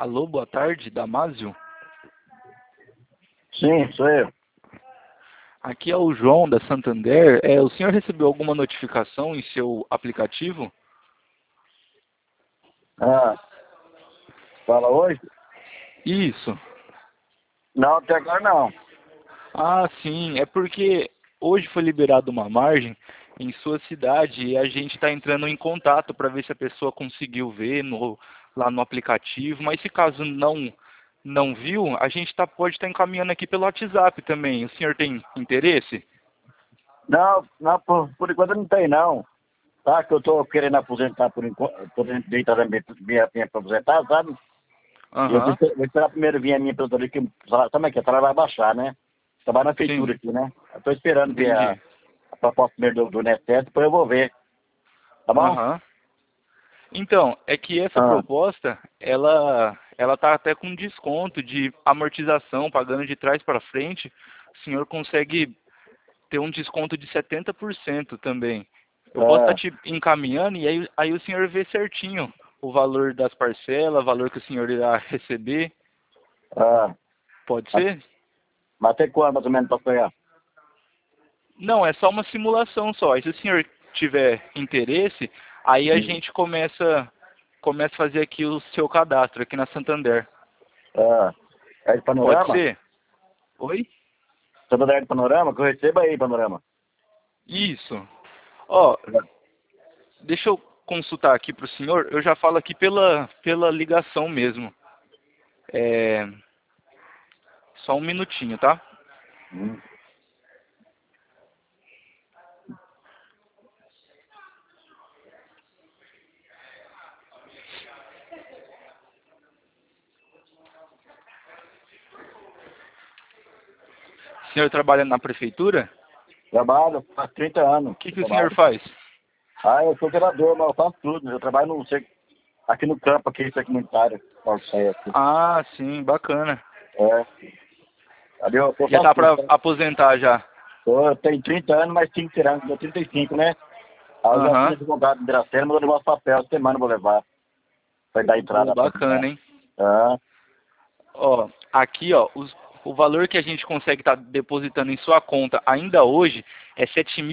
Alô, boa tarde, Damásio. Sim, sou eu. Aqui é o João da Santander. O senhor recebeu alguma notificação em seu aplicativo? Ah, fala hoje? Isso. Não, até agora não. Ah, sim. É porque hoje foi liberada uma margem em sua cidade e a gente está entrando em contato para ver se a pessoa conseguiu ver lá no aplicativo. Mas se caso não viu, a gente pode estar encaminhando aqui pelo WhatsApp também. O senhor tem interesse? Não, não por enquanto não tem não. Tá, que eu tô querendo aposentar por enquanto, tô dentro da minha pra aposentar, sabe? E eu Aham. vou esperar primeiro vir a minha aposentadoria, que também que a salário vai baixar, né? Trabalho na Sim, feitura aqui, né? Eu tô esperando ver entendi. a proposta primeiro do INSS, depois eu vou ver. Tá bom? Aham. Então, é que essa Ah, proposta, ela tá até com desconto de amortização, pagando de trás para frente, o senhor consegue ter um desconto de 70% também. Eu posso estar ah, te encaminhando e aí o senhor vê certinho o valor das parcelas, o valor que o senhor irá receber. ah. Pode Mas ser? mas até quando mais ou menos pra pegar? Não, é só uma simulação só. E se o senhor tiver interesse, aí a Hum. gente começa a fazer aqui o seu cadastro aqui na Santander. Ah, é de Pode panorama? ser? Oi? Santander de panorama? Que eu recebo aí, panorama. Isso. Ó, deixa eu consultar aqui para o senhor. Eu já falo aqui pela ligação mesmo. É, só um minutinho, tá? Hum. O senhor trabalha na prefeitura? Trabalho, faz 30 anos O que que que o senhor trabalho. faz? Ah, eu sou vereador, mas eu faço tudo. Eu trabalho no, aqui no campo, aqui, comunitário. Aqui. Ah, sim, bacana. É. Ali eu Já faço tá tudo, para tá? aposentar já. Eu tenho 30 anos, mas 5 tirando, deu 35, né? Aí eu já fui Aham. advogado de Dracena, mas eu levar os papéis, essa semana eu vou levar. Vai dar Pô, entrada pra bacana, hein? Ah, Ó, aqui, ó, o valor que a gente consegue estar depositando em sua conta ainda hoje é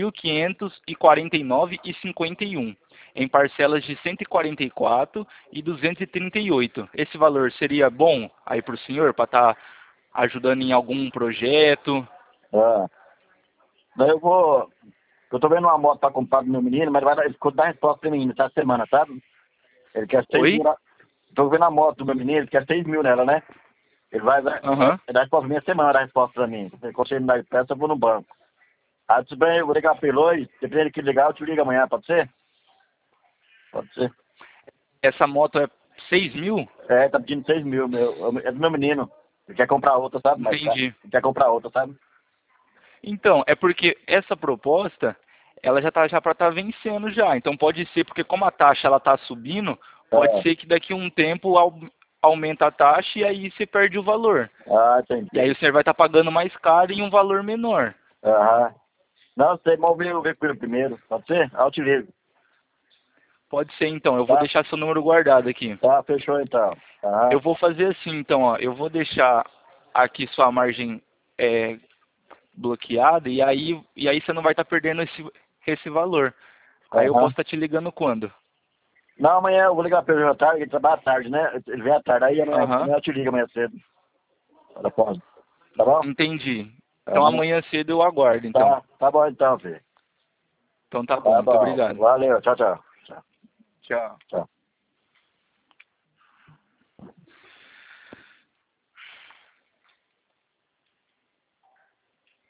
7.549,51 em parcelas de 144 e 238. Esse valor seria bom aí para o senhor para estar ajudando em algum projeto? ah. Daí eu vou. Eu tô vendo uma moto pra comprar do meu menino, mas ele ficou dar resposta pro menino essa semana, sabe? Ele quer 6 Oi? mil. Tô vendo a moto do meu menino, ele quer 6 mil nela, né? Ele vai Aham. dar resposta minha semana, dar resposta pra mim. Quando você me dá peça, eu vou no banco. Ah, tudo bem, eu vou ligar pra ele hoje. Dependendo que ligar, eu te ligo amanhã, pode ser? Pode ser. Essa moto é 6.000? É, tá pedindo 6 mil, é do meu menino. Ele quer comprar outra, sabe? Mas tá, Entendi. ele quer comprar outra, sabe? Então, é porque essa proposta, ela já tá já para estar vencendo já. Então pode ser, porque como a taxa ela tá subindo, pode É. ser que daqui a um tempo aumenta a taxa e aí você perde o valor. Ah, E aí entendi. o senhor vai estar pagando mais caro em um valor menor. Aham. Não, você mal ver com ele primeiro, pode ser? Ah, eu te ligo. Pode ser então, eu vou Tá? deixar seu número guardado aqui. Tá, fechou então. Aham. Eu vou fazer assim então, ó, eu vou deixar aqui sua margem bloqueada e aí você não vai estar perdendo esse valor. Aí eu posso Aham. estar te ligando quando? Não, amanhã eu vou ligar pra ele à tarde, ele trabalha à tarde, né? Ele vem à tarde, aí Aham. amanhã eu te ligo amanhã cedo. Tá bom? Tá bom? Entendi. Então Aham. amanhã cedo eu aguardo, então. Tá bom então, filho. Então tá bom, Tá muito bom. obrigado. Valeu, tchau, tchau. Tchau. Tchau. Tchau.